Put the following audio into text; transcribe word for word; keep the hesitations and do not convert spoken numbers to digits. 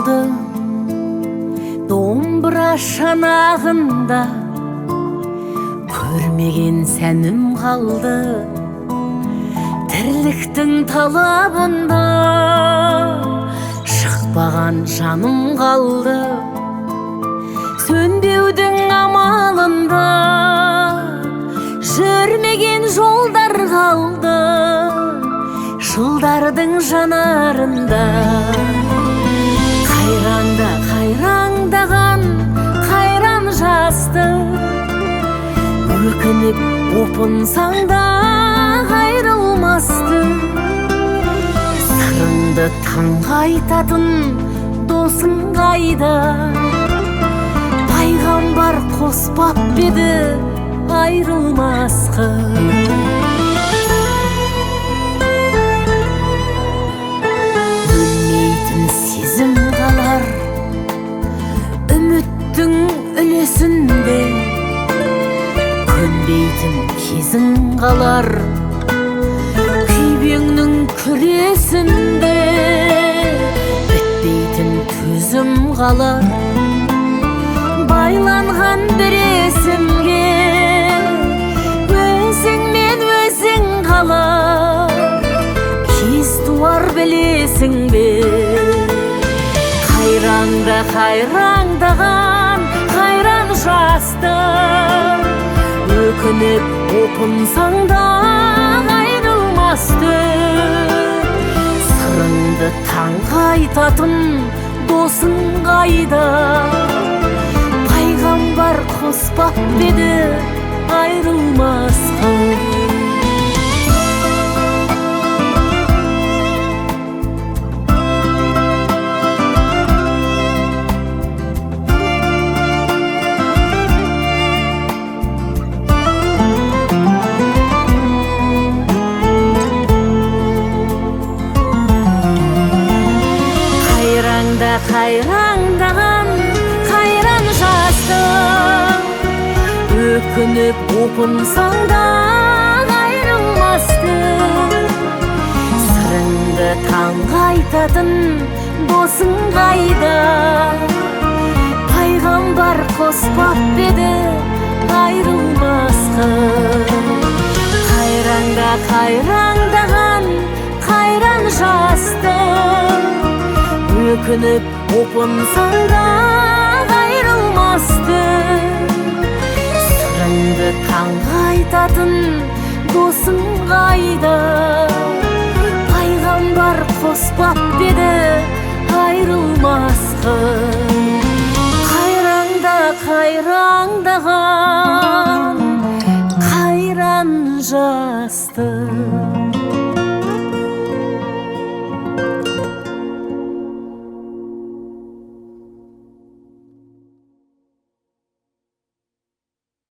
қалды, домбыра шанағында көрмеген сәнім қалды. Тірліктің талабында шықпаған жаным қалды. Сөнбеудің амалында жүрмеген жолдар қалды. Жылдардың жанарында қайраңда қайраңдаған қайран жасты. Өкініп опынсаң да айрылмасты. Сырыңды таңға айтатын досың қайда? Пайғамбар қоспап еді айрылмасқа. Өлмейтін сезім қалар үміттің үлесінде. Көнбейтін кезің қалар күйбеңнің күресінде. Бітпейтін төзім қалар байланған бір есімге. Өзіңмен өзің қалар кез туар білесің бе? Қайраңда қайраңдаған қайран жасты. Өкініп опынсаң да айрылмасты. Сырыңды таңға айтатын досың қайда? Пайғамбар қоспап еді айрылмасқа. Қайраңдаған қайран жасты. Өкініп опынсаң да айрылмасты. Сырыңды таңға айтатын досың қайда? Пайғамбар қоспап еді айрылмасқа. Қайраңда қайраңдаған қайран жасты. Өкініп опынсаң да айрылмасты.